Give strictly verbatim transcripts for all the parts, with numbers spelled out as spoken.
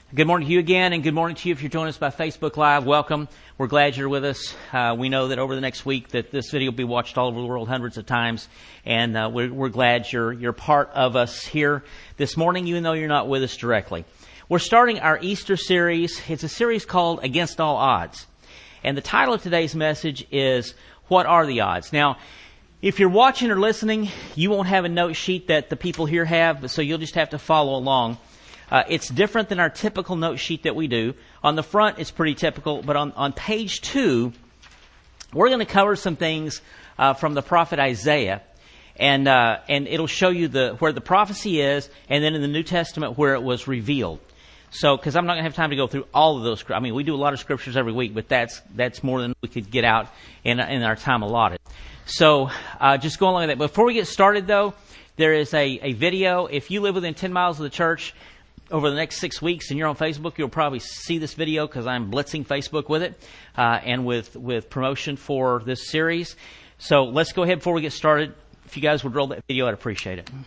Good morning to you again, and good morning to you if you're joining us by Facebook Live. Welcome. We're glad you're with us. Uh, we know that over the next week that this video will be watched all over the world hundreds of times, and uh, we're, we're glad you're you're part of us here this morning, even though you're not with us directly. We're starting our Easter series. It's a series called Against All Odds, and the title of today's message is What Are the Odds? Now, if you're watching or listening, you won't have a note sheet that the people here have, so you'll just have to follow along. Uh, it's different than our typical note sheet that we do. On the front, it's pretty typical, but on, on page two, we're going to cover some things uh, from the prophet Isaiah, and uh, and it'll show you the where the prophecy is, and then in the New Testament where it was revealed. So, because I'm not going to have time to go through all of those. I mean, we do a lot of scriptures every week, but that's that's more than we could get out in in our time allotted. So, uh, just go along with that. Before we get started, though, there is a a video. If you live within ten miles of the church, over the next six weeks, and you're on Facebook, you'll probably see this video because I'm blitzing Facebook with it uh, and with, with promotion for this series. So let's go ahead before we get started. If you guys would roll that video, I'd appreciate it.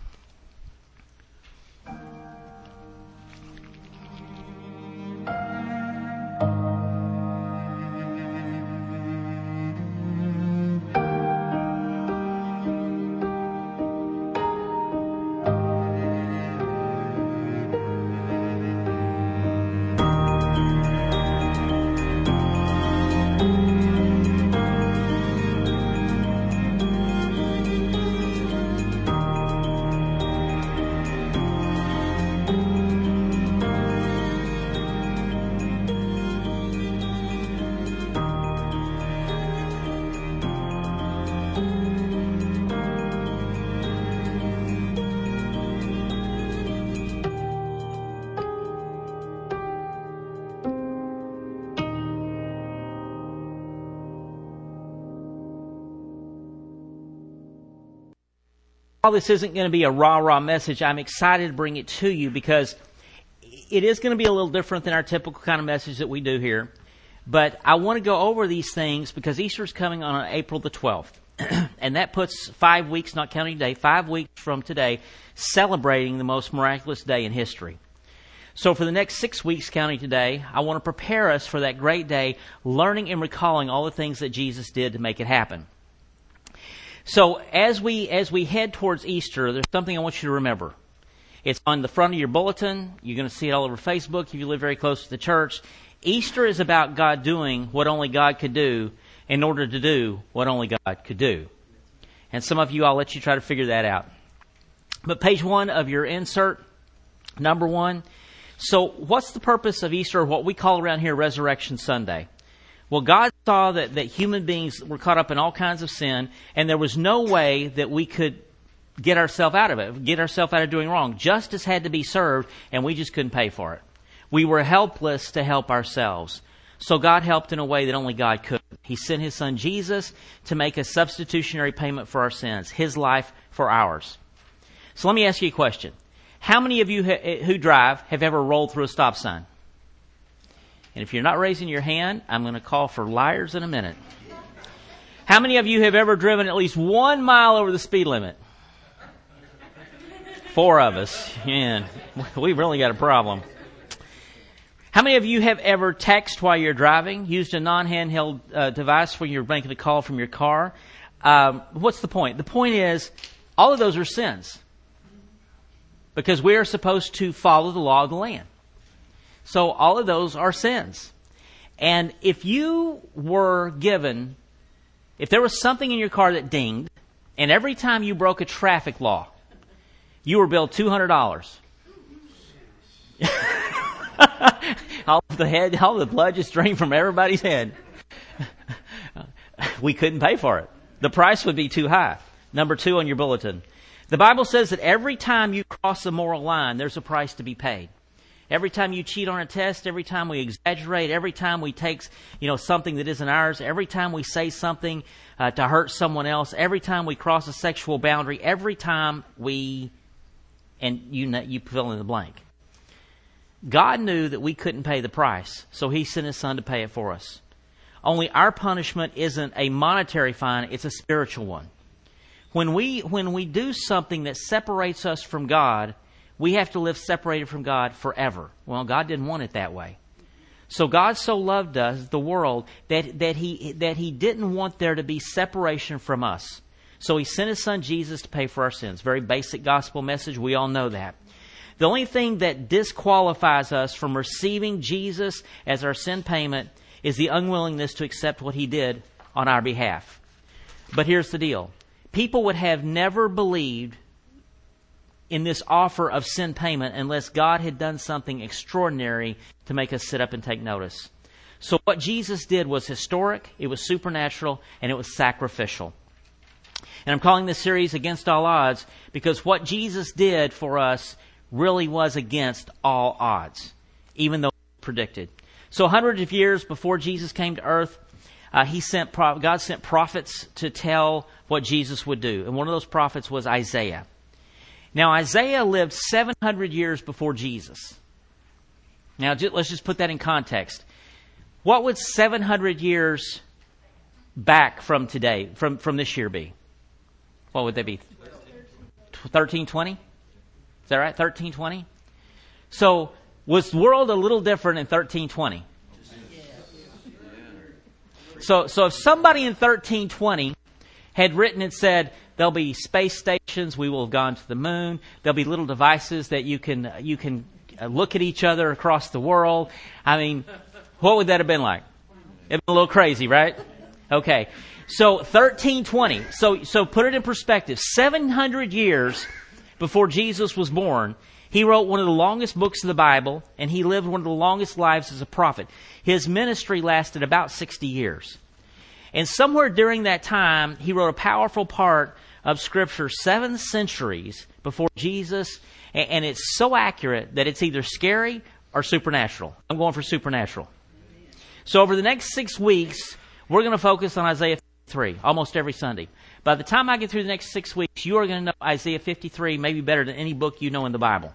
While this isn't going to be a rah-rah message, I'm excited to bring it to you because it is going to be a little different than our typical kind of message that we do here. But I want to go over these things because Easter is coming on April the twelfth. And that puts five weeks, not counting today, five weeks from today, celebrating the most miraculous day in history. So for the next six weeks counting today, I want to prepare us for that great day, learning and recalling all the things that Jesus did to make it happen. So as we as we head towards Easter, there's something I want you to remember. It's on the front of your bulletin. You're going to see it all over Facebook if you live very close to the church. Easter is about God doing what only God could do in order to do what only God could do. And some of you, I'll let you try to figure that out. But page one of your insert, number one. So what's the purpose of Easter, or what we call around here Resurrection Sunday? Well, God saw that, that human beings were caught up in all kinds of sin, and there was no way that we could get ourselves out of it, get ourselves out of doing wrong. Justice had to be served, and we just couldn't pay for it. We were helpless to help ourselves. So God helped in a way that only God could. He sent His Son Jesus to make a substitutionary payment for our sins, His life for ours. So let me ask you a question. How many of you who drive have ever rolled through a stop sign? And if you're not raising your hand, I'm going to call for liars in a minute. How many of you have ever driven at least one mile over the speed limit? Four of us. Man, we've really got a problem. How many of you have ever texted while you're driving, used a non-handheld uh, device when you're making a call from your car? Um, what's the point? The point is, all of those are sins. Because we are supposed to follow the law of the land. So all of those are sins. And if you were given, if there was something in your car that dinged, and every time you broke a traffic law, you were billed two hundred dollars. all the head, all the blood just drained from everybody's head. We couldn't pay for it. The price would be too high. Number two on your bulletin. The Bible says that every time you cross a moral line, there's a price to be paid. Every time you cheat on a test, every time we exaggerate, every time we take, you know, something that isn't ours, every time we say something uh, to hurt someone else, every time we cross a sexual boundary, every time we, and you you fill in the blank. God knew that we couldn't pay the price, so He sent His Son to pay it for us. Only our punishment isn't a monetary fine, it's a spiritual one. When we when we do something that separates us from God, we have to live separated from God forever. Well, God didn't want it that way. So God so loved us, the world, that, that he that He didn't want there to be separation from us. So He sent His Son Jesus to pay for our sins. Very basic gospel message. We all know that. The only thing that disqualifies us from receiving Jesus as our sin payment is the unwillingness to accept what He did on our behalf. But here's the deal. People would have never believed in this offer of sin payment unless God had done something extraordinary to make us sit up and take notice. So what Jesus did was historic, it was supernatural, and it was sacrificial. And I'm calling this series Against All Odds because what Jesus did for us really was against all odds, even though it was predicted. So hundreds of years before Jesus came to earth, uh, he sent God sent prophets to tell what Jesus would do. And one of those prophets was Isaiah. Now, Isaiah lived seven hundred years before Jesus. Now, let's just put that in context. What would seven hundred years back from today, from, from this year be? What would that be? thirteen twenty? Is that right? thirteen twenty? So, was the world a little different in thirteen twenty? So, so if somebody in thirteen twenty had written and said, there'll be space stations, we will have gone to the moon, there'll be little devices that you can you can look at each other across the world. I mean, what would that have been like? It'd been a little crazy, right? Okay. So thirteen twenty. So so put it in perspective. seven hundred years before Jesus was born, he wrote one of the longest books of the Bible, and he lived one of the longest lives as a prophet. His ministry lasted about sixty years. And somewhere during that time, he wrote a powerful part of Scripture seven centuries before Jesus, and it's so accurate that it's either scary or supernatural. I'm going for supernatural. So over the next six weeks, we're going to focus on Isaiah fifty-three, almost every Sunday. By the time I get through the next six weeks, you are going to know Isaiah fifty-three maybe better than any book you know in the Bible.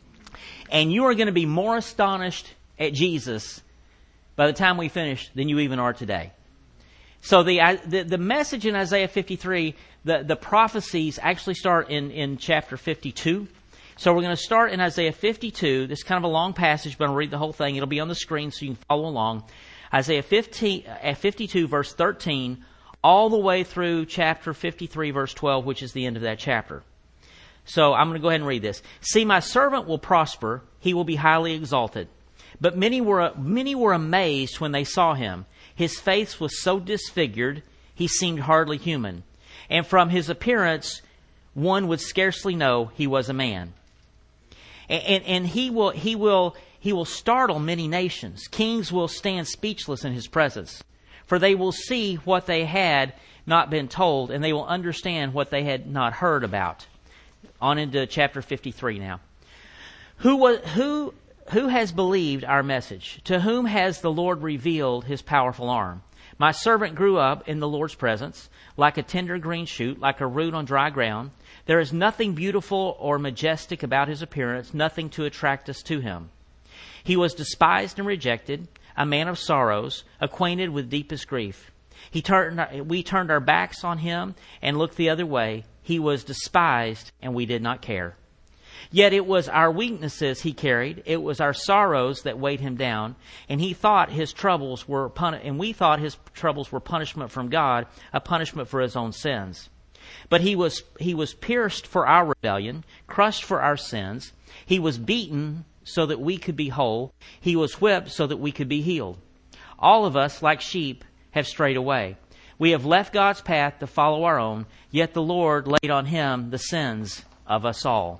And you are going to be more astonished at Jesus by the time we finish than you even are today. So the the, the message in Isaiah fifty-three, the, the prophecies actually start in, in chapter fifty-two. So we're going to start in Isaiah fifty-two. This is kind of a long passage, but I'll read the whole thing. It'll be on the screen so you can follow along. Isaiah fifteen, fifty-two, verse thirteen, all the way through chapter fifty-three, verse twelve, which is the end of that chapter. So I'm going to go ahead and read this. See, my servant will prosper. He will be highly exalted. But many were many were amazed when they saw him. His face was so disfigured, he seemed hardly human. And from his appearance, one would scarcely know he was a man. And, and, and he will he will he will startle many nations. Kings will stand speechless in his presence, for they will see what they had not been told, and they will understand what they had not heard about. On into chapter fifty-three now. Who was who? Who has believed our message? To whom has the Lord revealed his powerful arm? My servant grew up in the Lord's presence, like a tender green shoot, like a root on dry ground. There is nothing beautiful or majestic about his appearance, nothing to attract us to him. He was despised and rejected, a man of sorrows, acquainted with deepest grief. He turned, we turned our backs on him and looked the other way. He was despised, and we did not care. Yet it was our weaknesses he carried. It was our sorrows that weighed him down. And he thought his troubles were puni- and we thought his troubles were punishment from God, a punishment for his own sins. But he was he was pierced for our rebellion, crushed for our sins. He was beaten so that we could be whole. He was whipped so that we could be healed. All of us, like sheep, have strayed away. We have left God's path to follow our own, yet the Lord laid on him the sins of us all.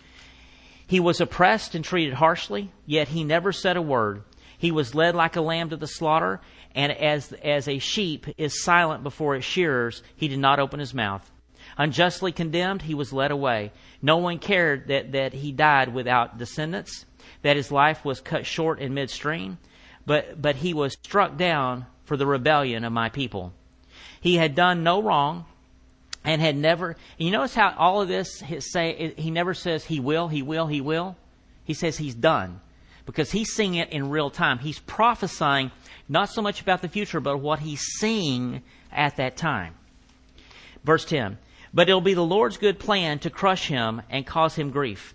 He was oppressed and treated harshly, yet he never said a word. He was led like a lamb to the slaughter, and as, as a sheep is silent before its shearers, he did not open his mouth. Unjustly condemned, he was led away. No one cared that, that he died without descendants, that his life was cut short in midstream, but, but he was struck down for the rebellion of my people. He had done no wrong, and had never, and you notice how all of this, his say, he never says he will, he will, he will. He says he's done. Because he's seeing it in real time. He's prophesying not so much about the future, but what he's seeing at that time. Verse ten. But it'll be the Lord's good plan to crush him and cause him grief.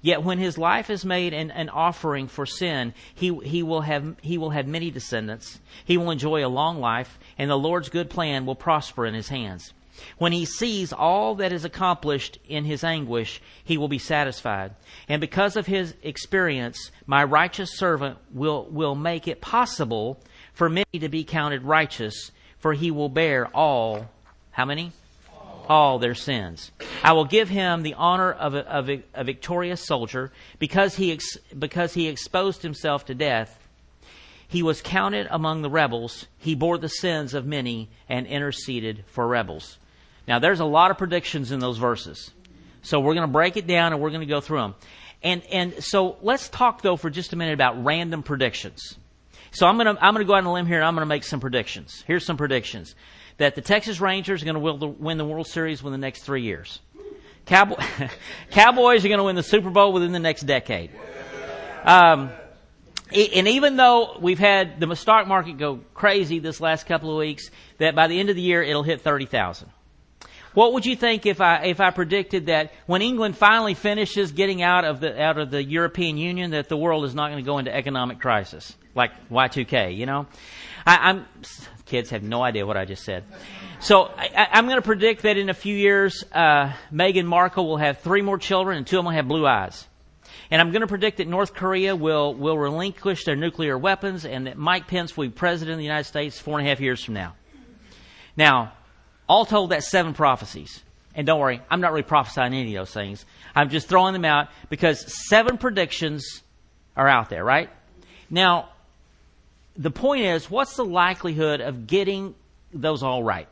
Yet when his life is made an, an offering for sin, he, he will have, he will have many descendants. He will enjoy a long life, and the Lord's good plan will prosper in his hands. When he sees all that is accomplished in his anguish, he will be satisfied. And because of his experience, my righteous servant will, will make it possible for many to be counted righteous, for he will bear all, how many? All, all their sins. I will give him the honor of a, of a, a victorious soldier, because he ex, because he exposed himself to death. He was counted among the rebels. He bore the sins of many and interceded for rebels. Now, there's a lot of predictions in those verses. So we're going to break it down and we're going to go through them. And and so let's talk, though, for just a minute about random predictions. So I'm going to I'm going to go out on a limb here and I'm going to make some predictions. Here's some predictions. That the Texas Rangers are going to win the World Series within the next three years. Cowboy, Cowboys are going to win the Super Bowl within the next decade. Um, and even though we've had the stock market go crazy this last couple of weeks, that by the end of the year it'll hit thirty thousand. What would you think if I if I predicted that when England finally finishes getting out of the out of the European Union, that the world is not going to go into economic crisis like Y two K? You know, I, I'm kids have no idea what I just said. So I, I'm going to predict that in a few years, uh, Meghan Markle will have three more children and two of them will have blue eyes. And I'm going to predict that North Korea will will relinquish their nuclear weapons, and that Mike Pence will be president of the United States four and a half years from now. Now, all told, that's seven prophecies. And don't worry, I'm not really prophesying any of those things. I'm just throwing them out because seven predictions are out there, right? Now, the point is, what's the likelihood of getting those all right?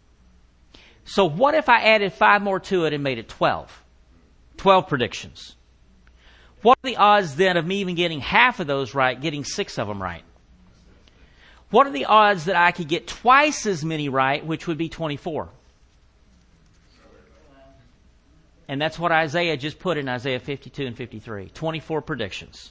So what if I added five more to it and made it twelve? twelve predictions. What are the odds then of me even getting half of those right, getting six of them right? What are the odds that I could get twice as many right, which would be twenty-four? And that's what Isaiah just put in Isaiah fifty-two and fifty-three. twenty-four predictions.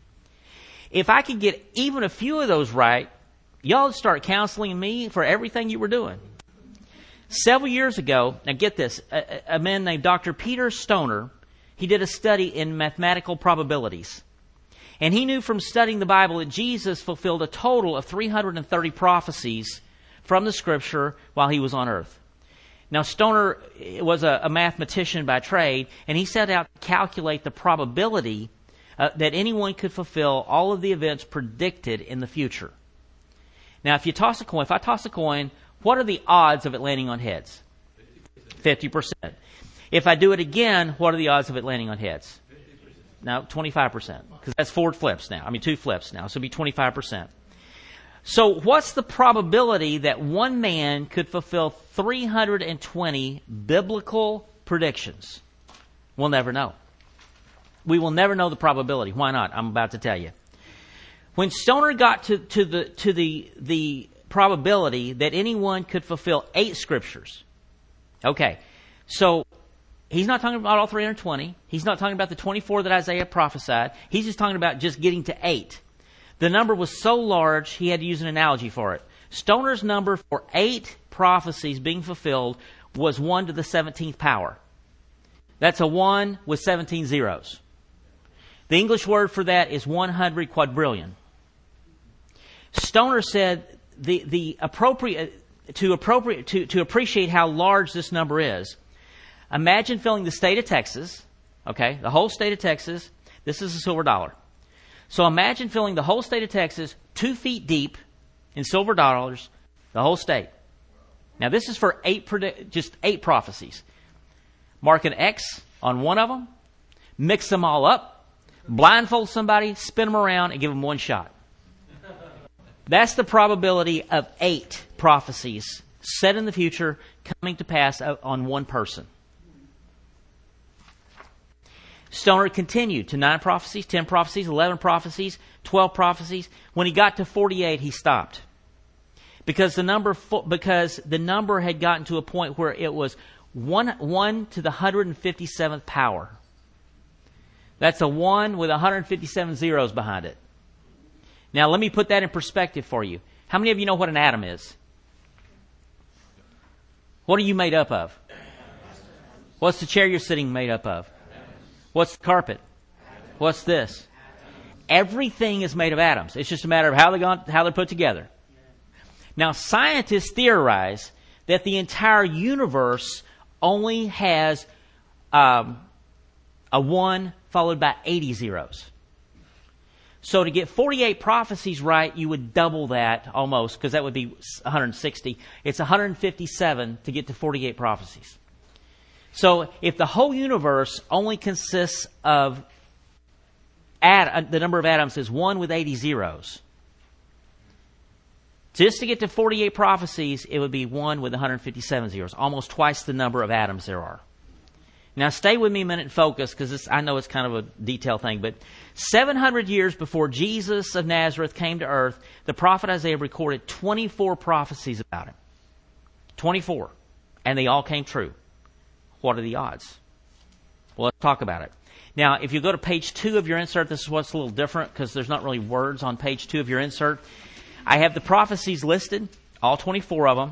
If I could get even a few of those right, y'all would start counseling me for everything you were doing. Several years ago, now get this, a, a man named Doctor Peter Stoner, he did a study in mathematical probabilities. And he knew from studying the Bible that Jesus fulfilled a total of three hundred thirty prophecies from the Scripture while he was on earth. Now, Stoner was a, a mathematician by trade, and he set out to calculate the probability uh, that anyone could fulfill all of the events predicted in the future. Now, if you toss a coin, if I toss a coin, what are the odds of it landing on heads? fifty percent. If I do it again, what are the odds of it landing on heads? Now, twenty-five percent, because that's four flips now. I mean, two flips now, so it'll be twenty-five percent. So what's the probability that one man could fulfill three hundred twenty biblical predictions? We'll never know. We will never know the probability. Why not? I'm about to tell you. When Stoner got to, to the to the the probability that anyone could fulfill eight scriptures, okay, so he's not talking about all three hundred twenty. He's not talking about the twenty-four that Isaiah prophesied. He's just talking about just getting to eight. The number was so large, he had to use an analogy for it. Stoner's number for eight prophecies being fulfilled was one to the seventeenth power. That's a one with seventeen zeros. The English word for that is one hundred quadrillion. Stoner said the, the appropriate, to appropriate, to, to appreciate how large this number is, imagine filling the state of Texas, okay, the whole state of Texas. This is a silver dollar. So imagine filling the whole state of Texas two feet deep in silver dollars, the whole state. Now this is for eight, predi- just eight prophecies. Mark an X on one of them, mix them all up, blindfold somebody, spin them around, and give them one shot. That's the probability of eight prophecies set in the future coming to pass on one person. Stoner continued to nine prophecies, ten prophecies, eleven prophecies, twelve prophecies. When he got to forty-eight, he stopped. Because the number because the number had gotten to a point where it was one, one to the one hundred fifty-seventh power. That's a one with one hundred fifty-seven zeros behind it. Now, let me put that in perspective for you. How many of you know what an atom is? What are you made up of? What's the chair you're sitting made up of? What's the carpet? What's this? Everything is made of atoms. It's just a matter of how they're, gone, how they're put together. Now, scientists theorize that the entire universe only has um, a one followed by eighty zeros. So to get forty-eight prophecies right, you would double that almost, because that would be one hundred sixty. It's one hundred fifty-seven to get to forty-eight prophecies. So if the whole universe only consists of at, the number of atoms is one with eighty zeros, just to get to forty-eight prophecies, it would be one with one hundred fifty-seven zeros, almost twice the number of atoms there are. Now, stay with me a minute and focus, because I know it's kind of a detail thing, but seven hundred years before Jesus of Nazareth came to earth, the prophet Isaiah recorded twenty-four prophecies about him. twenty-four. And they all came true. What are the odds? Well, let's talk about it. Now, if you go to page two of your insert, this is what's a little different, because there's not really words on page two of your insert. I have the prophecies listed, all twenty-four of them,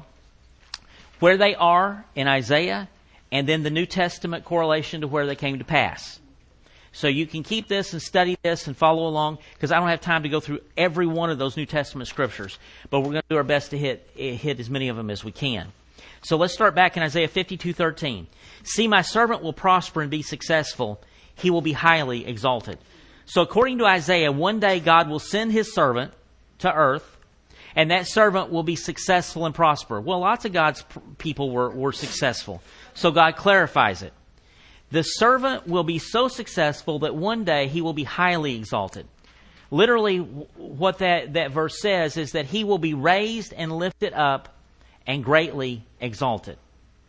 where they are in Isaiah, and then the New Testament correlation to where they came to pass. So you can keep this and study this and follow along, because I don't have time to go through every one of those New Testament scriptures. But we're going to do our best to hit hit as many of them as we can. So let's start back in Isaiah fifty-two thirteen. See, my servant will prosper and be successful. He will be highly exalted. So according to Isaiah, one day God will send his servant to earth, and that servant will be successful and prosper. Well, lots of God's people were, were successful. So God clarifies it. The servant will be so successful that one day he will be highly exalted. Literally, what that, that verse says is that he will be raised and lifted up and greatly exalted.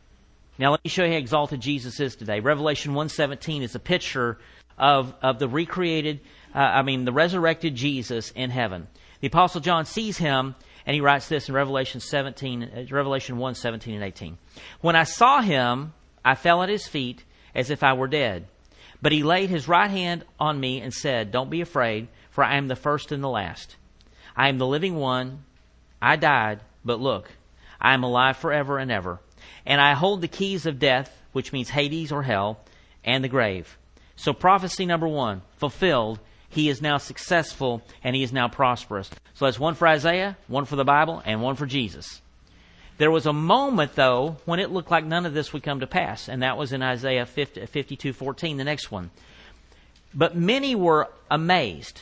Now, let me show you how exalted Jesus is today. Revelation one seventeen is a picture of, of the recreated, uh, I mean, the resurrected Jesus in heaven. The Apostle John sees him, and he writes this in Revelation seventeen, Revelation one seventeen and eighteen. When I saw him, I fell at his feet as if I were dead. But he laid his right hand on me and said, don't be afraid, for I am the first and the last. I am the living one. I died, but look, I am alive forever and ever. And I hold the keys of death, which means Hades or hell, and the grave. So prophecy number one, fulfilled. He is now successful, and he is now prosperous. So that's one for Isaiah, one for the Bible, and one for Jesus. There was a moment, though, when it looked like none of this would come to pass, and that was in Isaiah fifty-two fourteen, the next one. But many were amazed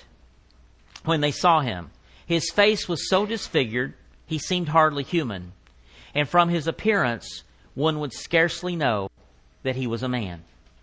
when they saw him. His face was so disfigured, he seemed hardly human. And from his appearance, one would scarcely know that he was a man.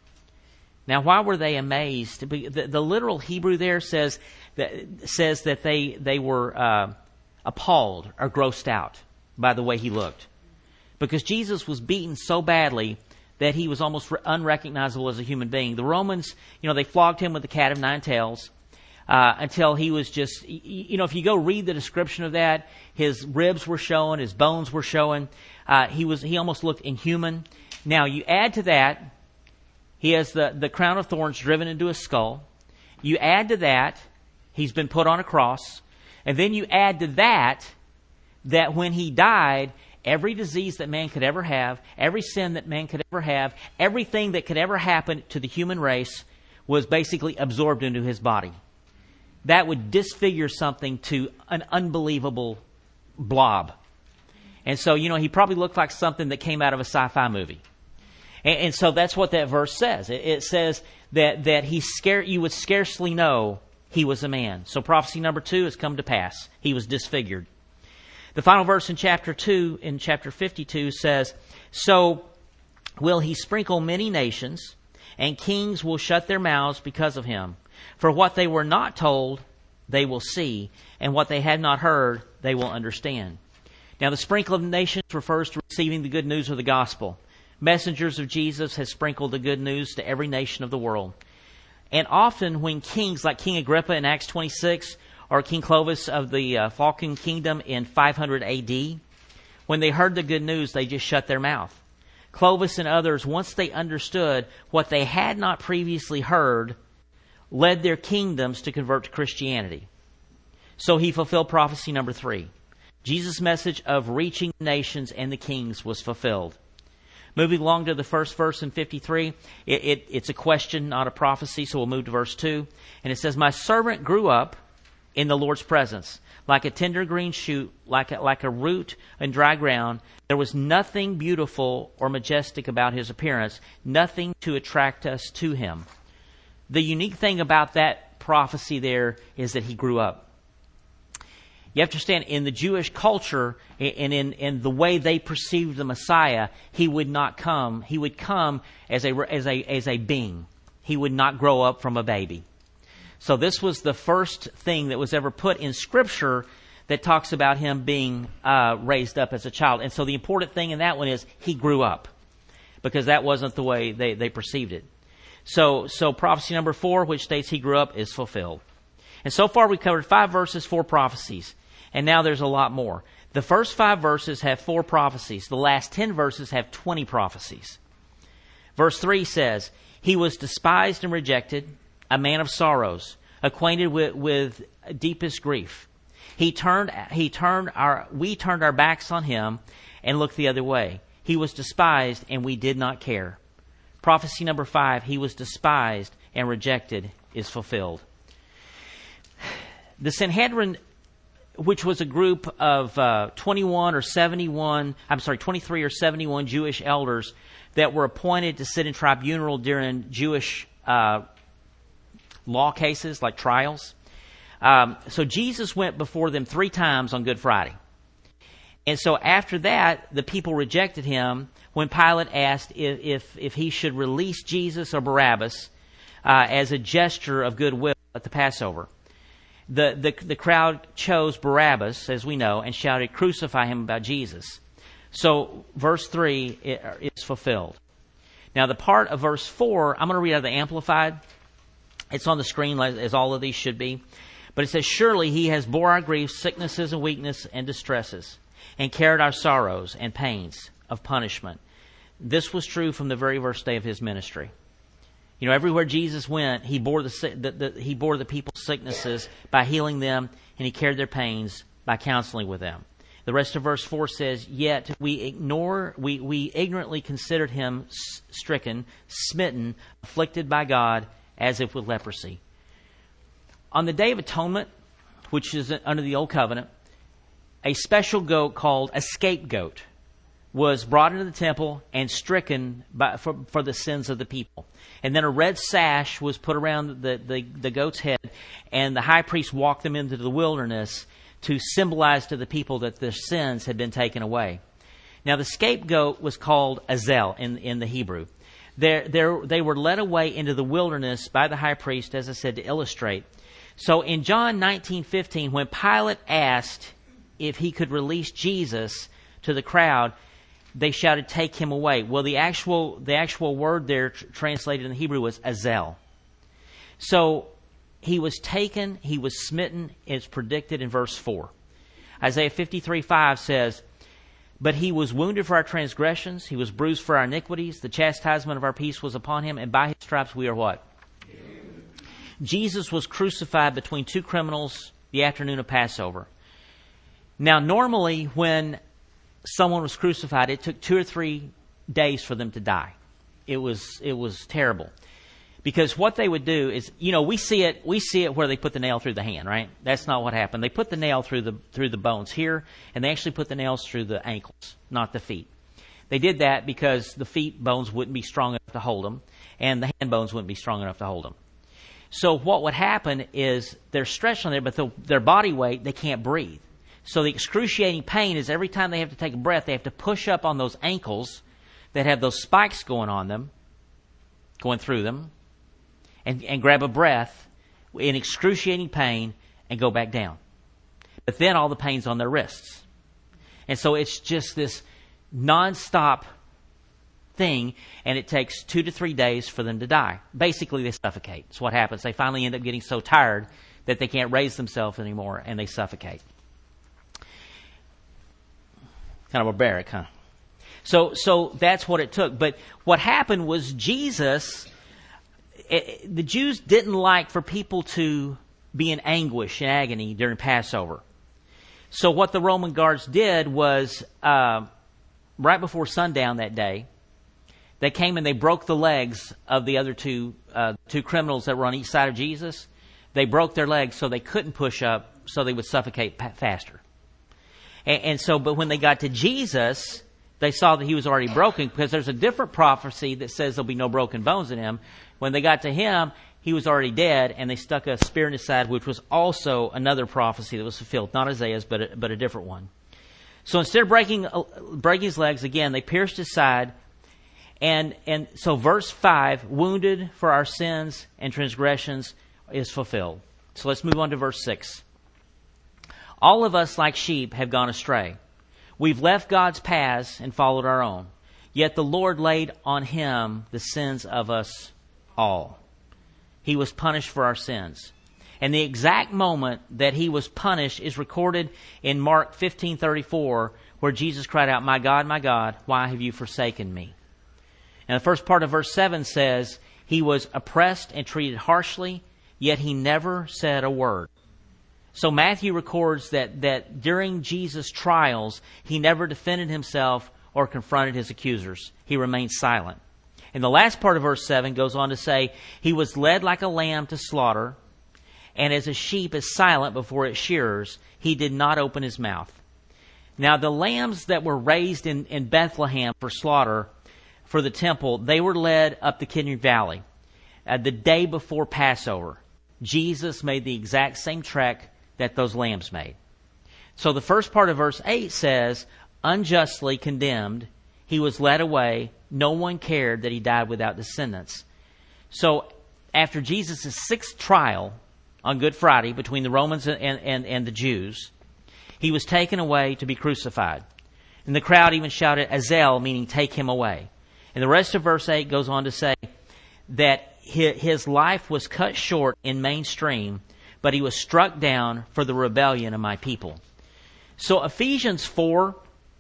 Now, why were they amazed? The, the literal Hebrew there says that, says that they, they were uh, appalled or grossed out by the way he looked. Because Jesus was beaten so badly that he was almost unrecognizable as a human being. The Romans, you know, they flogged him with the cat of nine tails uh, until he was just, you know, if you go read the description of that, his ribs were showing, his bones were showing. Uh, he was he almost looked inhuman. Now, you add to that, he has the, the crown of thorns driven into his skull. You add to that, he's been put on a cross. And then you add to that, that when he died, every disease that man could ever have, every sin that man could ever have, everything that could ever happen to the human race was basically absorbed into his body. That would disfigure something to an unbelievable blob. And so, you know, he probably looked like something that came out of a sci-fi movie. And, and so that's what that verse says. It, it says that, that he scare, you would scarcely know he was a man. So prophecy number two has come to pass. He was disfigured. The final verse in chapter two, in chapter fifty-two, says, so will he sprinkle many nations, and kings will shut their mouths because of him. For what they were not told, they will see, and what they had not heard, they will understand. Now, the sprinkle of nations refers to receiving the good news of the gospel. Messengers of Jesus have sprinkled the good news to every nation of the world. And often when kings, like King Agrippa in Acts twenty-six, or King Clovis of the uh, Falkan Kingdom in five hundred A D, when they heard the good news, they just shut their mouth. Clovis and others, once they understood what they had not previously heard, led their kingdoms to convert to Christianity. So he fulfilled prophecy number three. Jesus' message of reaching the nations and the kings was fulfilled. Moving along to the first verse in fifty-three, it, it, it's a question, not a prophecy, so we'll move to verse two. And it says, "My servant grew up in the Lord's presence, like a tender green shoot, like a, like a root in dry ground. There was nothing beautiful or majestic about his appearance, nothing to attract us to him." The unique thing about that prophecy there is that he grew up. You have to understand, in the Jewish culture and in, in the way they perceived the Messiah, he would not come. He would come as a, as a, as a being. He would not grow up from a baby. So this was the first thing that was ever put in Scripture that talks about him being uh, raised up as a child. And so the important thing in that one is he grew up, because that wasn't the way they, they perceived it. So, so prophecy number four, which states he grew up, is fulfilled. And so far we've covered five verses, four prophecies. And now there's a lot more. The first five verses have four prophecies. The last ten verses have twenty prophecies. Verse three says, "He was despised and rejected, a man of sorrows, acquainted with, with deepest grief. He turned, he turned our, we turned our backs on him and looked the other way. He was despised and we did not care." Prophecy number five, he was despised and rejected, is fulfilled. The Sanhedrin, which was a group of uh, twenty-one or seventy-one, I'm sorry, twenty-three or seventy-one Jewish elders that were appointed to sit in tribunal during Jewish uh, law cases, like trials. Um, so Jesus went before them three times on Good Friday. And so after that, the people rejected him when Pilate asked if, if, if he should release Jesus or Barabbas uh, as a gesture of goodwill at the Passover. The, the the crowd chose Barabbas, as we know, and shouted, "Crucify him," about Jesus. So verse three is fulfilled. Now the part of verse four, I'm going to read out of the Amplified. It's on the screen, as all of these should be. But it says, "Surely he has bore our griefs, sicknesses, and weakness, and distresses, and carried our sorrows and pains of punishment." This was true from the very first day of his ministry. You know, everywhere Jesus went, he bore the, the, the he bore the people's sicknesses by healing them, and he carried their pains by counseling with them. The rest of verse four says, "Yet we ignore, we, we ignorantly considered him stricken, smitten, afflicted by God, as if with leprosy." On the Day of Atonement, which is under the Old Covenant, a special goat called a scapegoat was brought into the temple and stricken by, for, for the sins of the people. And then a red sash was put around the, the, the goat's head, and the high priest walked them into the wilderness to symbolize to the people that their sins had been taken away. Now the scapegoat was called Azel in, in the Hebrew. They're, they're, they were led away into the wilderness by the high priest, as I said, to illustrate. So in John nineteen fifteen, when Pilate asked if he could release Jesus to the crowd, they shouted, "Take him away." Well, the actual the actual word there tr- translated in the Hebrew was Azel. So he was taken, he was smitten, it's predicted in verse four. Isaiah fifty-three five says, "But he was wounded for our transgressions, he was bruised for our iniquities, the chastisement of our peace was upon him, and by his stripes we are" what? Amen. Jesus was crucified between two criminals the afternoon of Passover. Now, normally when someone was crucified, it took two or three days for them to die. It was it was terrible. Because what they would do is, you know, we see it we see it where they put the nail through the hand, right? That's not what happened. They put the nail through the through the bones here, and they actually put the nails through the ankles, not the feet. They did that because the feet bones wouldn't be strong enough to hold them, and the hand bones wouldn't be strong enough to hold them. So what would happen is they're stretched on there, but the, their body weight, they can't breathe. So the excruciating pain is every time they have to take a breath, they have to push up on those ankles that have those spikes going on them, going through them, and, and grab a breath in excruciating pain and go back down. But then all the pain's on their wrists. And so it's just this nonstop thing, and it takes two to three days for them to die. Basically, they suffocate. That's what happens. They finally end up getting so tired that they can't raise themselves anymore, and they suffocate. Kind of barbaric, huh? So, so that's what it took. But what happened was Jesus, it, the Jews didn't like for people to be in anguish and agony during Passover. So what the Roman guards did was, uh, right before sundown that day, they came and they broke the legs of the other two uh, two criminals that were on each side of Jesus. They broke their legs so they couldn't push up, so they would suffocate pa- faster. And, and so, but when they got to Jesus, they saw that he was already broken, because there's a different prophecy that says there'll be no broken bones in him. When they got to him, he was already dead, and they stuck a spear in his side, which was also another prophecy that was fulfilled. Not Isaiah's, but a, but a different one. So instead of breaking uh, breaking his legs, again, they pierced his side. And and so verse five, wounded for our sins and transgressions, is fulfilled. So let's move on to verse six. All of us, like sheep, have gone astray. We've left God's paths and followed our own. Yet the Lord laid on him the sins of us all. He was punished for our sins. And the exact moment that he was punished is recorded in Mark fifteen thirty-four, where Jesus cried out, "My God, my God, why have you forsaken me?" And the first part of verse seven says, he was oppressed and treated harshly, yet he never said a word. So Matthew records that, that during Jesus' trials, he never defended himself or confronted his accusers. He remained silent. And the last part of verse seven goes on to say, he was led like a lamb to slaughter, and as a sheep is silent before its shearers, he did not open his mouth. Now the lambs that were raised in, in Bethlehem for slaughter for the temple, they were led up the Kidron Valley uh, the day before Passover. Jesus made the exact same trek that those lambs made. So the first part of verse eight says, unjustly condemned, he was led away. No one cared that he died without descendants. So after Jesus' sixth trial on Good Friday between the Romans and, and, and the Jews, he was taken away to be crucified. And the crowd even shouted, Azel, meaning take him away. And the rest of verse eight goes on to say that his life was cut short in mainstream, but he was struck down for the rebellion of my people. So Ephesians four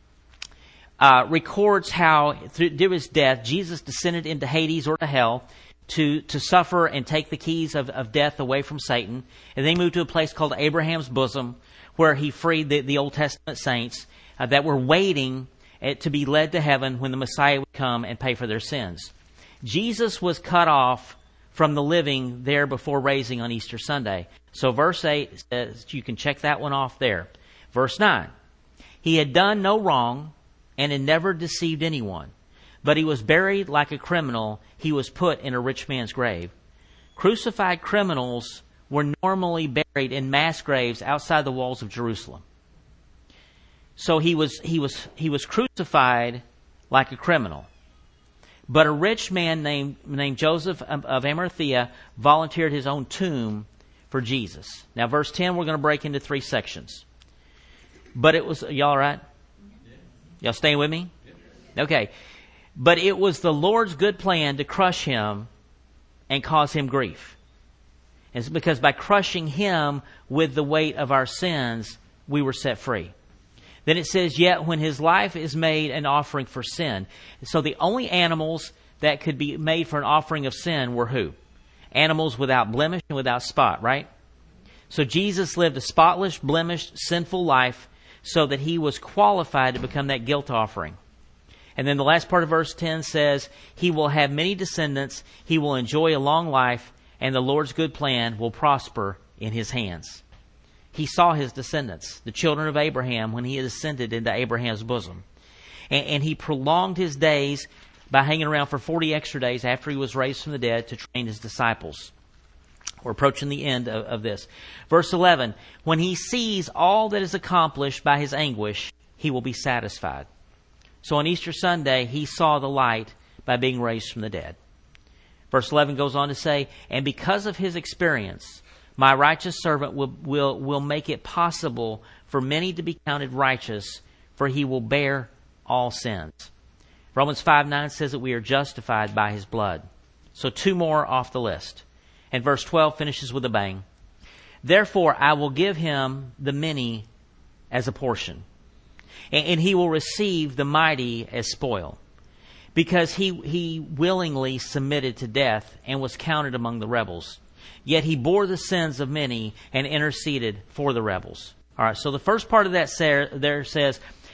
uh, records how through his death, Jesus descended into Hades or to hell to, to suffer and take the keys of, of death away from Satan. And then he moved to a place called Abraham's bosom, where he freed the, the Old Testament saints uh, that were waiting uh, to be led to heaven when the Messiah would come and pay for their sins. Jesus was cut off from the living there before raising on Easter Sunday. So verse eight says, you can check that one off there. Verse nine, he had done no wrong and had never deceived anyone, but he was buried like a criminal. He was put in a rich man's grave. Crucified criminals were normally buried in mass graves outside the walls of Jerusalem. So he was he was he was crucified like a criminal. But a rich man named named Joseph of Arimathea volunteered his own tomb for Jesus. Now, verse ten, we're going to break into three sections. But it was, y'all all right? Y'all staying with me? Okay. But it was the Lord's good plan to crush him and cause him grief. And it's because by crushing him with the weight of our sins, we were set free. Then it says, yet when his life is made an offering for sin. So the only animals that could be made for an offering of sin were who? Animals without blemish and without spot, right? So Jesus lived a spotless, blemished, sinful life so that he was qualified to become that guilt offering. And then the last part of verse ten says, he will have many descendants, he will enjoy a long life, and the Lord's good plan will prosper in his hands. He saw his descendants, the children of Abraham, when he ascended into Abraham's bosom. And, and he prolonged his days by hanging around for forty extra days after he was raised from the dead to train his disciples. We're approaching the end of, of this. Verse eleven, when he sees all that is accomplished by his anguish, he will be satisfied. So on Easter Sunday, he saw the light by being raised from the dead. Verse eleven goes on to say, and because of his experience, my righteous servant will, will, will make it possible for many to be counted righteous, for he will bear all sins. Romans five nine says that we are justified by his blood. So two more off the list. And verse twelve finishes with a bang. Therefore I will give him the many as a portion, and, and he will receive the mighty as spoil, because he, he willingly submitted to death and was counted among the rebels. Yet he bore the sins of many and interceded for the rebels. All right, so the first part of that there says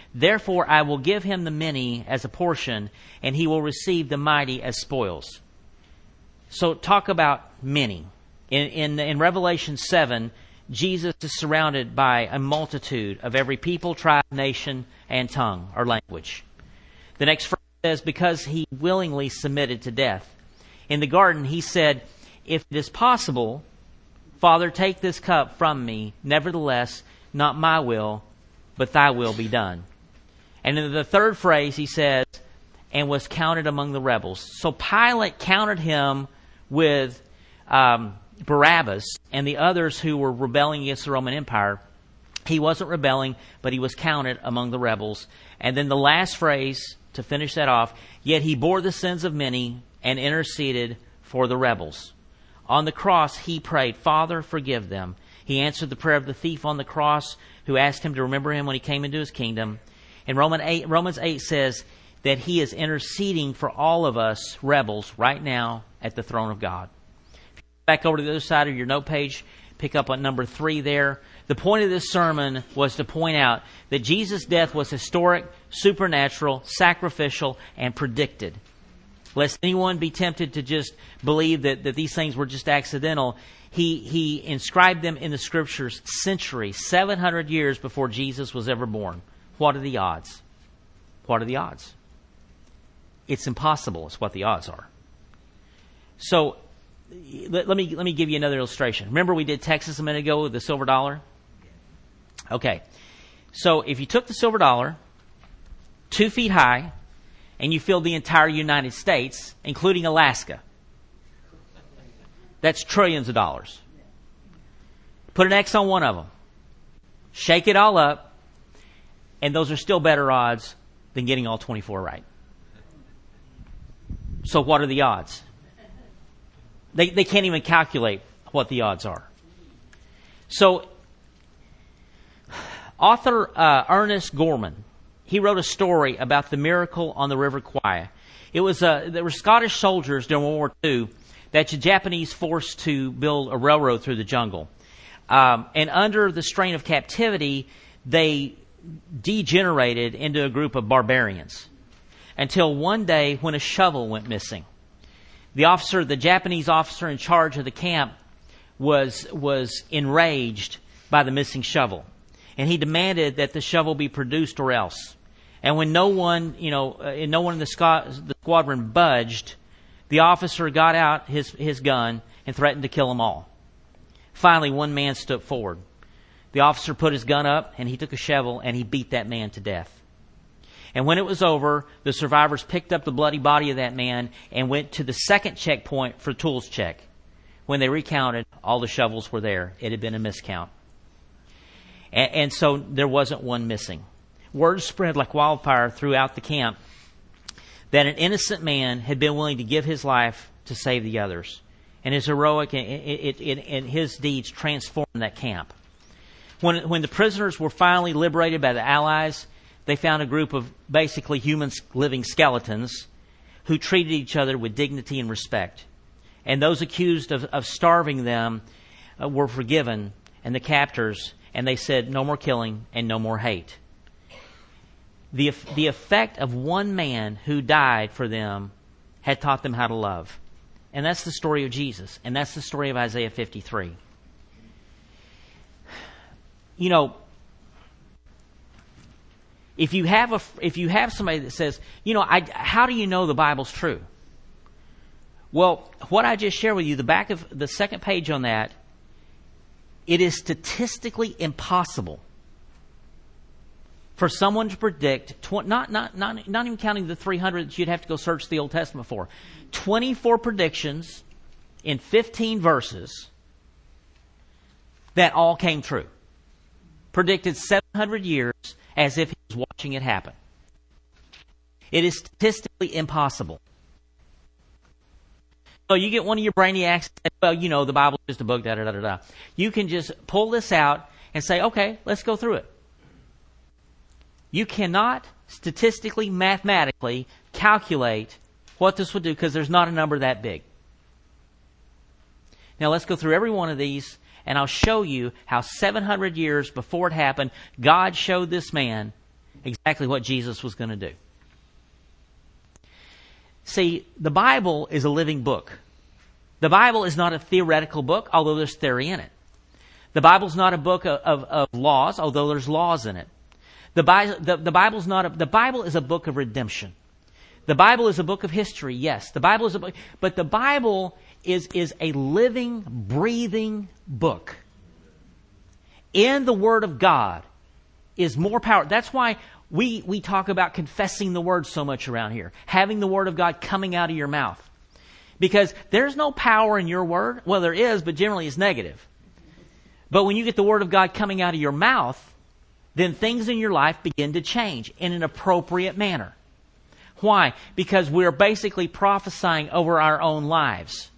Therefore I will give him the many as a portion, and he will receive the mighty as spoils. So talk about many. In, in, in Revelation seven, Jesus is surrounded by a multitude of every people, tribe, nation, and tongue or language. The next phrase says, because he willingly submitted to death. In the garden, he said, if it is possible, Father, take this cup from me. Nevertheless, not my will, but thy will be done. And in the third phrase, he says, and was counted among the rebels. So Pilate counted him with um, Barabbas and the others who were rebelling against the Roman Empire. He wasn't rebelling, but he was counted among the rebels. And then the last phrase, to finish that off, yet he bore the sins of many and interceded for the rebels. On the cross, he prayed, Father, forgive them. He answered the prayer of the thief on the cross who asked him to remember him when he came into his kingdom. And Romans eight, Romans eight says that he is interceding for all of us rebels right now at the throne of God. If you go back over to the other side of your note page, pick up on number three there. The point of this sermon was to point out that Jesus' death was historic, supernatural, sacrificial, and predicted. Lest anyone be tempted to just believe that, that these things were just accidental, he, he inscribed them in the Scriptures centuries, seven hundred years before Jesus was ever born. What are the odds? What are the odds? It's impossible is what the odds are. So let, let me let me give you another illustration. Remember we did Texas a minute ago with the silver dollar? Okay. So if you took the silver dollar, two feet high, and you filled the entire United States, including Alaska, that's trillions of dollars. Put an X on one of them. Shake it all up, and those are still better odds than getting all twenty-four right. So what are the odds? They they can't even calculate what the odds are. So author uh, Ernest Gorman, he wrote a story about the miracle on the River Kwai. It was uh, there were Scottish soldiers during World War Two that the Japanese forced to build a railroad through the jungle. Um, and under the strain of captivity, they degenerated into a group of barbarians. Until one day when a shovel went missing. The officer, the Japanese officer in charge of the camp was, was enraged by the missing shovel. And he demanded that the shovel be produced or else. And when no one, you know, uh, no one in the, squ- the squadron budged, the officer got out his, his gun and threatened to kill them all. Finally, one man stood forward. The officer put his gun up and he took a shovel and he beat that man to death. And when it was over, the survivors picked up the bloody body of that man and went to the second checkpoint for tools check. When they recounted, all the shovels were there. It had been a miscount. And, and so there wasn't one missing. Word spread like wildfire throughout the camp that an innocent man had been willing to give his life to save the others. And his heroic and, it, it, and his deeds transformed that camp. When, when the prisoners were finally liberated by the Allies, they found a group of basically human living skeletons who treated each other with dignity and respect. And those accused of, of starving them uh, were forgiven, and the captors, and they said, no more killing and no more hate. The, the effect of one man who died for them had taught them how to love. And that's the story of Jesus, and that's the story of Isaiah fifty-three. You know, If you have a, if you have somebody that says, you know, I, how do you know the Bible's true? Well, what I just shared with you, the back of the second page on that, it is statistically impossible for someone to predict, tw- not, not, not, not even counting the three hundred that you'd have to go search the Old Testament for, twenty-four predictions in fifteen verses that all came true. Predicted seven hundred years as if he was watching it happen. It is statistically impossible. So you get one of your brainiacs, and, well, you know, the Bible's just a book, da da da da da. You can just pull this out and say, okay, let's go through it. You cannot statistically, mathematically calculate what this would do because there's not a number that big. Now let's go through every one of these, and I'll show you how seven hundred years before it happened, God showed this man exactly what Jesus was going to do. See, the Bible is a living book. The Bible is not a theoretical book, although there's theory in it. The Bible's not a book of, of, of laws, although there's laws in it. The Bible, the, the Bible's not a, the Bible is a book of redemption. The Bible is a book of history, yes. The Bible is a book, but the Bible is, is a living, breathing book. In the Word of God is more power. That's why we, we talk about confessing the Word so much around here. Having the Word of God coming out of your mouth. Because there's no power in your Word. Well, there is, but generally it's negative. But when you get the Word of God coming out of your mouth, then things in your life begin to change in an appropriate manner. Why? Because we're basically prophesying over our own lives.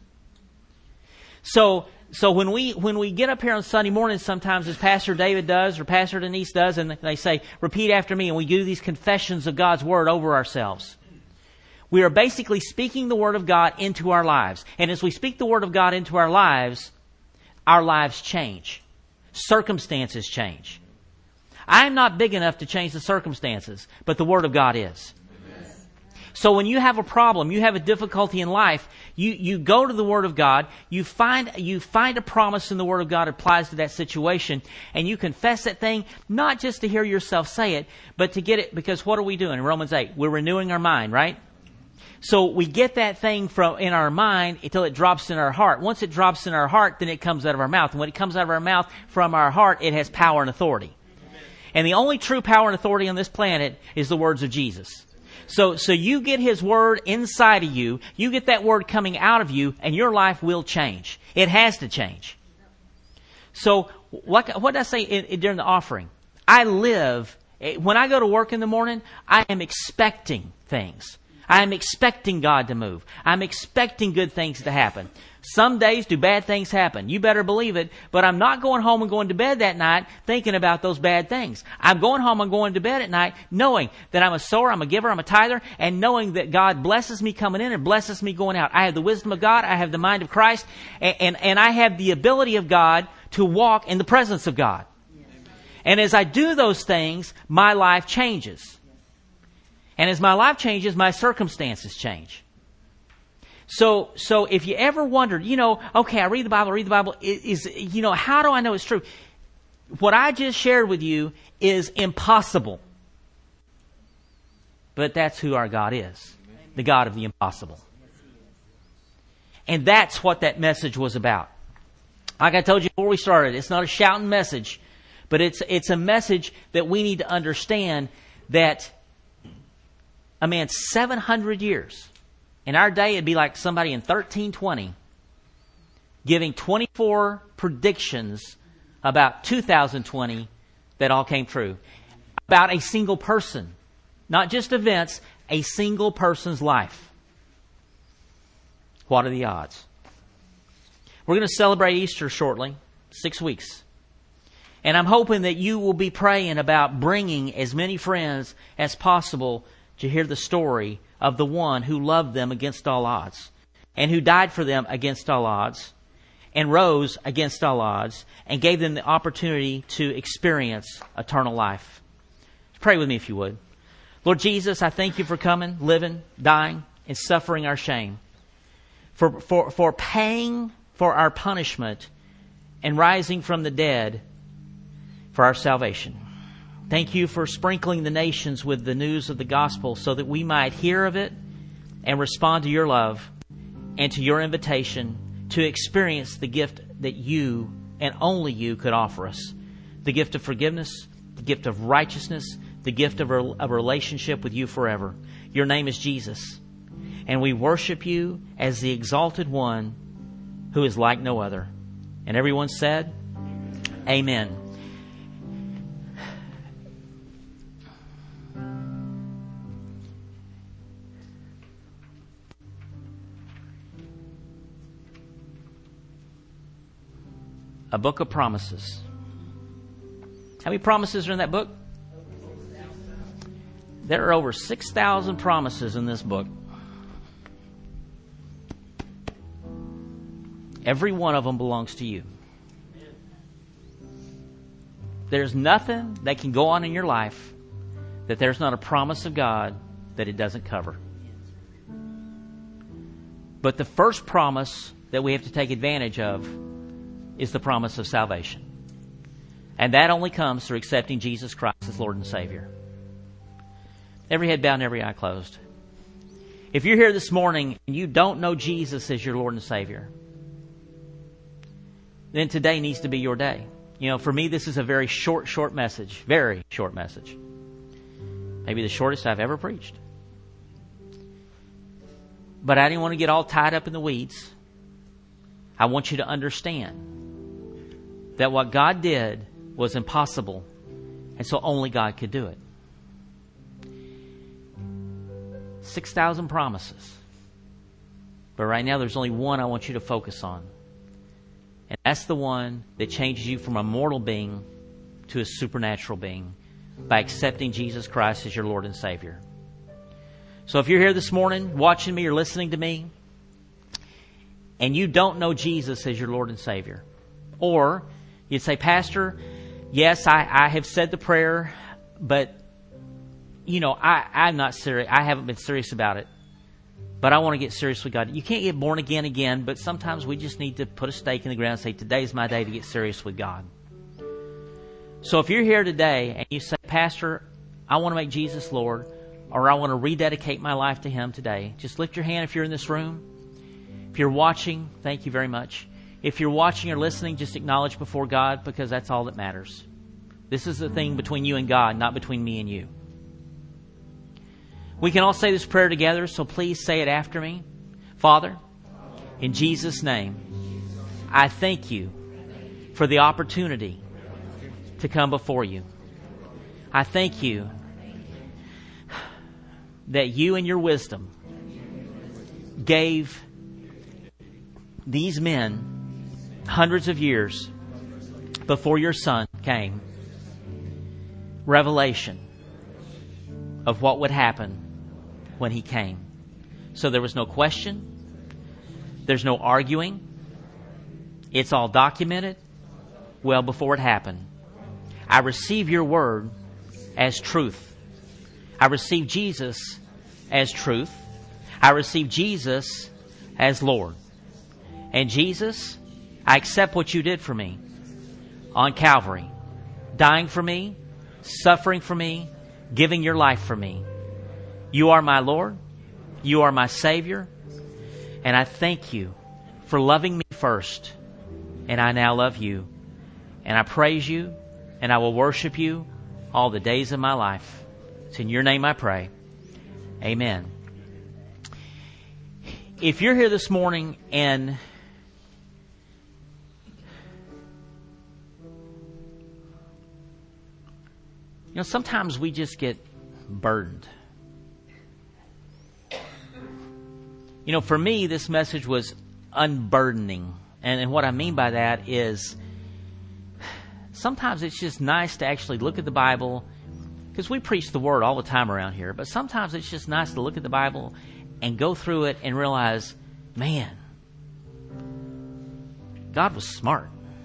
So, so when we when we get up here on Sunday mornings, sometimes as Pastor David does or Pastor Denise does, and they say, repeat after me, and we do these confessions of God's Word over ourselves. We are basically speaking the Word of God into our lives. And as we speak the Word of God into our lives, our lives change. Circumstances change. I am not big enough to change the circumstances, but the Word of God is. Amen. So when you have a problem, you have a difficulty in life, you, you go to the Word of God, you find, you find a promise in the Word of God that applies to that situation, and you confess that thing, not just to hear yourself say it, but to get it, because what are we doing in Romans eight? We're renewing our mind, right? So we get that thing from in our mind until it drops in our heart. Once it drops in our heart, then it comes out of our mouth. And when it comes out of our mouth from our heart, it has power and authority. Amen. And the only true power and authority on this planet is the words of Jesus. So, so you get His Word inside of you, you get that Word coming out of you, and your life will change. It has to change. So what, what did I say in, in, during the offering? I live, when I go to work in the morning, I am expecting things. I'm expecting God to move. I'm expecting good things to happen. Some days do bad things happen. You better believe it. But I'm not going home and going to bed that night thinking about those bad things. I'm going home and going to bed at night knowing that I'm a sower, I'm a giver, I'm a tither, and knowing that God blesses me coming in and blesses me going out. I have the wisdom of God. I have the mind of Christ. And, and, and I have the ability of God to walk in the presence of God. And as I do those things, my life changes. And as my life changes, my circumstances change. So, so if you ever wondered, you know, okay, I read the Bible, I read the Bible, is, you know, how do I know it's true? What I just shared with you is impossible. But that's who our God is. The God of the impossible. And that's what that message was about. Like I told you before we started, it's not a shouting message, but it's, it's a message that we need to understand that a man seven hundred years. In our day, it'd be like somebody in thirteen twenty giving twenty-four predictions about two thousand twenty that all came true. About a single person. Not just events, a single person's life. What are the odds? We're going to celebrate Easter shortly, six weeks. And I'm hoping that you will be praying about bringing as many friends as possible to hear the story of the one who loved them against all odds and who died for them against all odds and rose against all odds and gave them the opportunity to experience eternal life. Pray with me if you would. Lord Jesus, I thank you for coming, living, dying, and suffering our shame, for, for, for paying for our punishment and rising from the dead for our salvation. Thank you for sprinkling the nations with the news of the gospel so that we might hear of it and respond to your love and to your invitation to experience the gift that you and only you could offer us. The gift of forgiveness, the gift of righteousness, the gift of a, a relationship with you forever. Your name is Jesus. And we worship you as the exalted one who is like no other. And everyone said, Amen. A book of promises. How many promises are in that book? There are over six thousand promises in this book. Every one of them belongs to you. There's nothing that can go on in your life that there's not a promise of God that it doesn't cover. But the first promise that we have to take advantage of is the promise of salvation. And that only comes through accepting Jesus Christ as Lord and Savior. Every head bowed and every eye closed. If you're here this morning and you don't know Jesus as your Lord and Savior, then today needs to be your day. You know, for me, this is a very short, short message. Very short message. Maybe the shortest I've ever preached. But I didn't want to get all tied up in the weeds. I want you to understand that what God did was impossible, and so only God could do it. six thousand promises. But right now there's only one I want you to focus on. And that's the one that changes you from a mortal being to a supernatural being by accepting Jesus Christ as your Lord and Savior. So if you're here this morning watching me or listening to me and you don't know Jesus as your Lord and Savior, or you'd say, Pastor, yes, I, I have said the prayer, but you know, I, I'm not serious. I haven't been serious about it. But I want to get serious with God. You can't get born again again, but sometimes we just need to put a stake in the ground and say, today's my day to get serious with God. So if you're here today and you say, Pastor, I want to make Jesus Lord, or I want to rededicate my life to Him today, just lift your hand if you're in this room. If you're watching, thank you very much. If you're watching or listening, just acknowledge before God, because that's all that matters. This is the thing between you and God, not between me and you. We can all say this prayer together, so please say it after me. Father, in Jesus' name, I thank you for the opportunity to come before you. I thank you that you in your wisdom gave these men hundreds of years before your Son came revelation of what would happen when He came. So there was no question. There's no arguing. It's all documented well before it happened. I receive your word as truth. I receive Jesus as truth. I receive Jesus as Lord. And Jesus, I accept what you did for me on Calvary. Dying for me, suffering for me, giving your life for me. You are my Lord. You are my Savior. And I thank you for loving me first. And I now love you. And I praise you. And I will worship you all the days of my life. It's in your name I pray. Amen. If you're here this morning and you know, sometimes we just get burdened. You know, for me, this message was unburdening. And, and what I mean by that is sometimes it's just nice to actually look at the Bible, because we preach the Word all the time around here, but sometimes it's just nice to look at the Bible and go through it and realize, man, God was smart.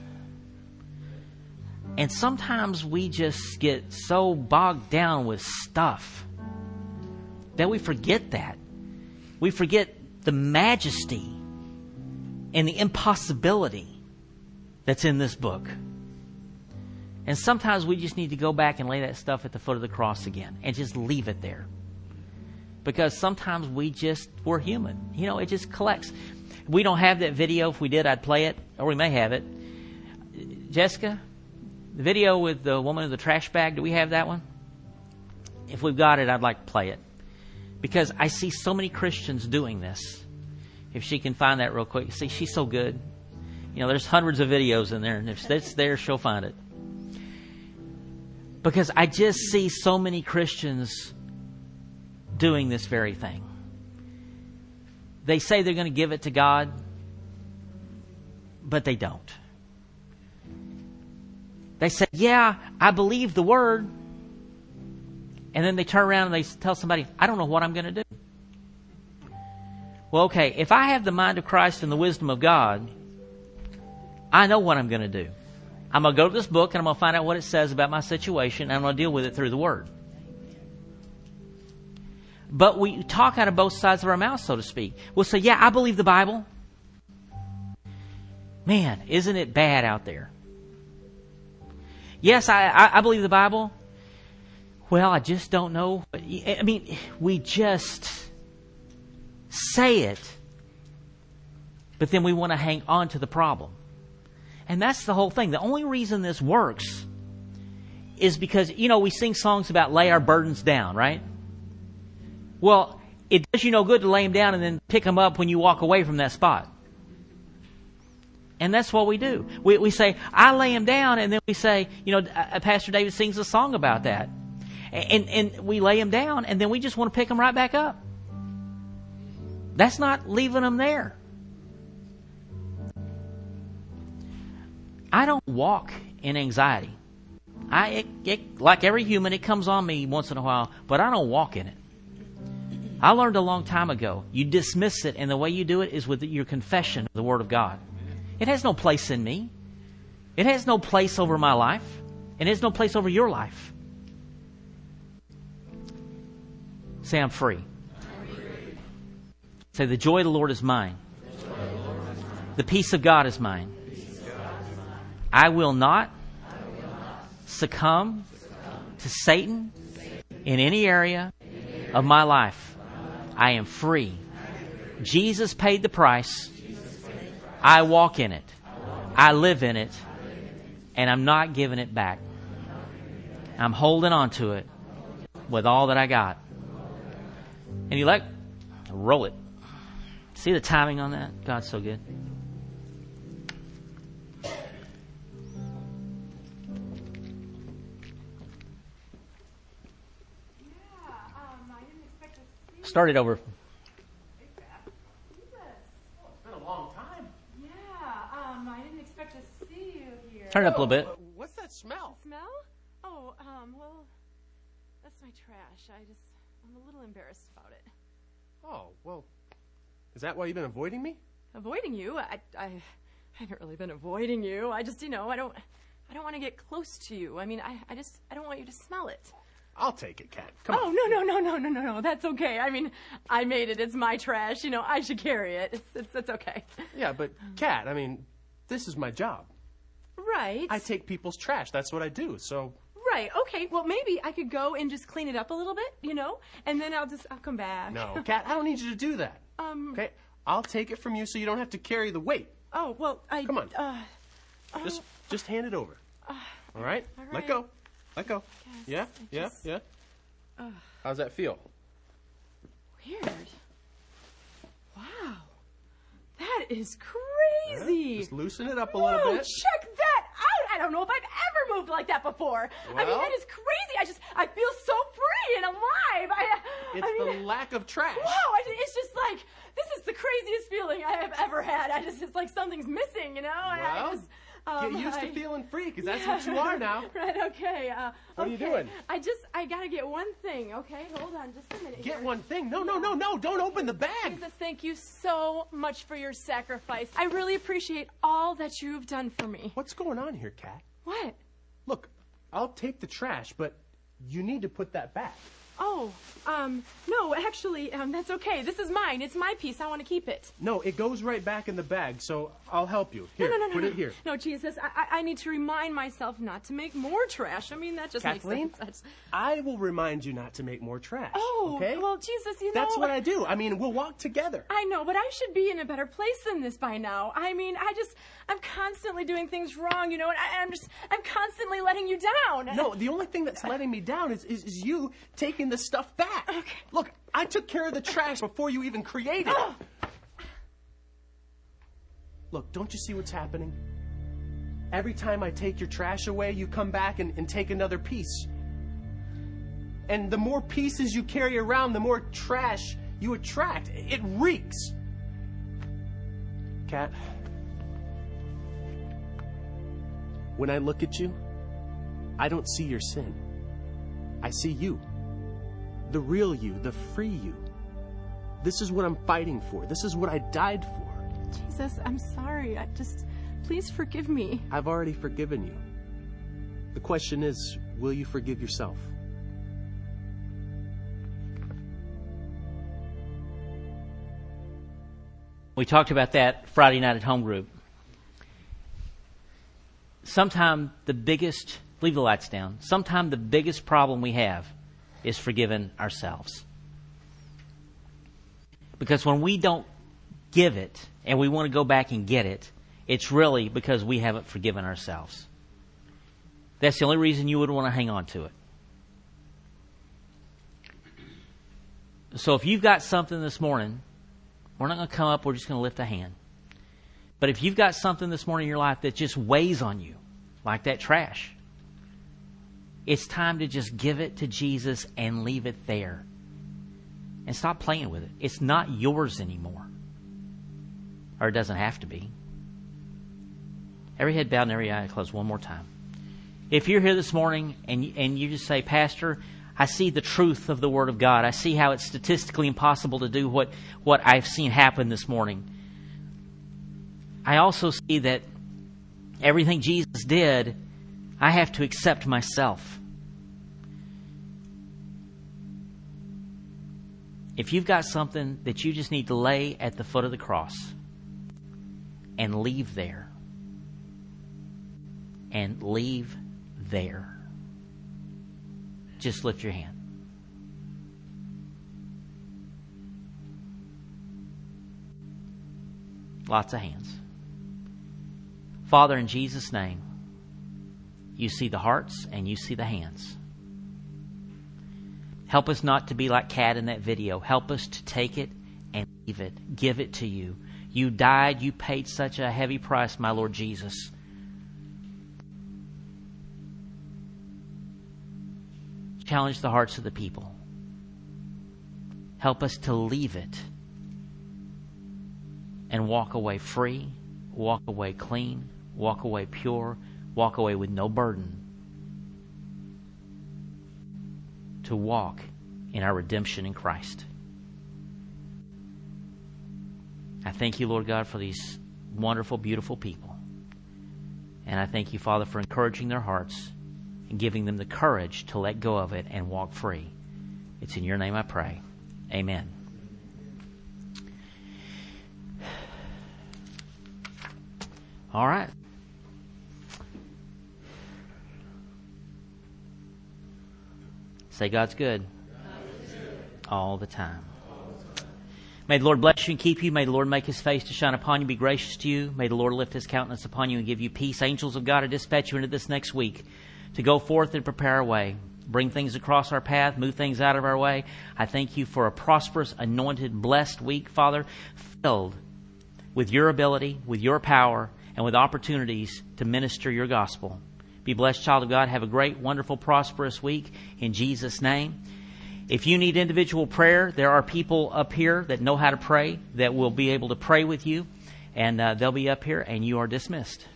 And sometimes we just get so bogged down with stuff that we forget that. We forget the majesty and the impossibility that's in this book. And sometimes we just need to go back and lay that stuff at the foot of the cross again and just leave it there. Because sometimes we just, we're human. You know, it just collects. We don't have that video. If we did, I'd play it, or we may have it. Jessica, the video with the woman in the trash bag, do we have that one? If we've got it, I'd like to play it. Because I see so many Christians doing this. If she can find that real quick. See, she's so good. You know, there's hundreds of videos in there, and if it's there, she'll find it. Because I just see so many Christians doing this very thing. They say they're going to give it to God, but they don't. They say, yeah, I believe the Word. And then they turn around and they tell somebody, I don't know what I'm going to do. Well, okay, if I have the mind of Christ and the wisdom of God, I know what I'm going to do. I'm going to go to this book and I'm going to find out what it says about my situation, and I'm going to deal with it through the Word. but we talk out of both sides of our mouth, so to speak. We'll say, yeah, I believe the Bible. Man, isn't it bad out there? Yes, I, I, I believe the Bible. Well, I just don't know. I mean, we just say it, but then we want to hang on to the problem. And that's the whole thing. The only reason this works is because, you know, we sing songs about lay our burdens down, right? Well, it does you no good to lay them down and then pick them up when you walk away from that spot. And that's what we do. We, we say, I lay them down, and then we say, you know, uh, Pastor David sings a song about that. And, and we lay them down, and then we just want to pick them right back up. That's not leaving them there. I don't walk in anxiety. I it, it, like every human, it comes on me once in a while, but I don't walk in it. I learned a long time ago, you dismiss it, and the way you do it is with your confession of the Word of God. It has no place in me. It has no place over my life. It has no place over your life. Say, I'm free. I'm free. Say, the joy of the Lord is mine. The, Lord is mine. The peace of God is mine. God is mine. I will not, I will not succumb, succumb to Satan, Satan in any area, in any area of my life. I am free. Jesus paid the price. I walk in it. I live in it. And I'm not giving it back. I'm holding on to it with all that I got. And you like, roll it. See the timing on that? God's so good. Start it over. Turn it up a little bit. What's that smell? Smell? Oh, um, well, that's my trash. I just, I'm a little embarrassed about it. Oh, well, is that why you've been avoiding me? Avoiding you? I, I, I haven't really been avoiding you. I just, you know, I don't, I don't want to get close to you. I mean, I, I just, I don't want you to smell it. I'll take it, Kat. Come oh, on. no, no, no, no, no, no, no. That's okay. I mean, I made it. It's my trash. You know, I should carry it. It's, it's, it's okay. Yeah, but Kat, I mean, this is my job. Right. I take people's trash. That's what I do, so... Right, okay. Well, maybe I could go and just clean it up a little bit, you know? And then I'll just, I'll come back. No, Kat, I don't need you to do that. Um... Okay? I'll take it from you so you don't have to carry the weight. Oh, well, I... Come on. Uh, just, uh, just hand it over. Uh, all, right? all right? Let go. Let go. Yes, Yeah? I Yeah? just- Yeah? Uh, How's that feel? Weird. Wow. That is crazy. Yeah, just loosen it up a Whoa, little bit. check that out. I don't know if I've ever moved like that before. Well, I mean, that is crazy. I just, I feel so free and alive. I, It's I mean, the lack of trash. wow, I, it's just like, this is the craziest feeling I have ever had. I just, it's like something's missing, you know? I, Well, I just, um, get used I, to feeling free, because that's yeah, what you are now. Right, okay. Uh, What are you okay. doing? I just, I gotta get one thing, okay? Hold on just a minute Get here. one thing. No, no, no, no. Don't open the bag. Jesus, thank you so much for your sacrifice. I really appreciate all that you've done for me. What's going on here, Kat? What? Look, I'll take the trash, but you need to put that back. Oh, um, no, actually, um, that's okay. This is mine. It's my piece. I want to keep it. No, it goes right back in the bag, so I'll help you. Here, no, no, no, put no. it here. No, Jesus, I, I I need to remind myself not to make more trash. I mean, that just Kathleen, makes sense. I will remind you not to make more trash. Oh, okay? well, Jesus, you know... That's what I do. I mean, we'll walk together. I know, but I should be in a better place than this by now. I mean, I just, I'm constantly doing things wrong, you know, and I, I'm just, I'm constantly letting you down. No, the only thing that's letting me down is, is, is you taking the stuff back. Okay. Look, I took care of the trash before you even created it. Look, don't you see what's happening? Every time I take your trash away, you come back and, and take another piece. And the more pieces you carry around, the more trash you attract. It reeks. Kat, when I look at you, I don't see your sin. I see you. The real you, the free you. This is what I'm fighting for. This is what I died for. Jesus, I'm sorry. I just, please forgive me. I've already forgiven you. The question is, will you forgive yourself? We talked about that Friday night at home group. Sometimes the biggest, leave the lights down, sometimes the biggest problem we have is forgiving ourselves. Because when we don't give it and we want to go back and get it, it's really because we haven't forgiven ourselves. That's the only reason you would want to hang on to it. So if you've got something this morning, we're not going to come up, we're just going to lift a hand. But if you've got something this morning in your life that just weighs on you, like that trash, it's time to just give it to Jesus and leave it there. And stop playing with it. It's not yours anymore. Or it doesn't have to be. Every head bowed and every eye closed one more time. If you're here this morning and you, and you just say, Pastor, I see the truth of the Word of God. I see how it's statistically impossible to do what, what I've seen happen this morning. I also see that everything Jesus did, I have to accept myself. If you've got something that you just need to lay at the foot of the cross and leave there, and leave there, just lift your hand. Lots of hands. Father, in Jesus' name, you see the hearts and you see the hands. Help us not to be like Kat in that video. Help us to take it and leave it. Give it to you. You died. You paid such a heavy price, my Lord Jesus. Challenge the hearts of the people. Help us to leave it and walk away free, walk away clean, walk away pure, walk away with no burden to walk in our redemption in Christ. I thank you, Lord God, for these wonderful, beautiful people. And I thank you, Father, for encouraging their hearts and giving them the courage to let go of it and walk free. It's in your name I pray. Amen. All right. Say God's good. God is good. All the time. May the Lord bless you and keep you. May the Lord make His face to shine upon you, be gracious to you. May the Lord lift His countenance upon you and give you peace. Angels of God are dispatched you into this next week to go forth and prepare our way, bring things across our path, move things out of our way. I thank you for a prosperous, anointed, blessed week, Father, filled with your ability, with your power, and with opportunities to minister your gospel. Be blessed, child of God. Have a great, wonderful, prosperous week in Jesus' name. If you need individual prayer, there are people up here that know how to pray that will be able to pray with you, and uh, they'll be up here, and you are dismissed.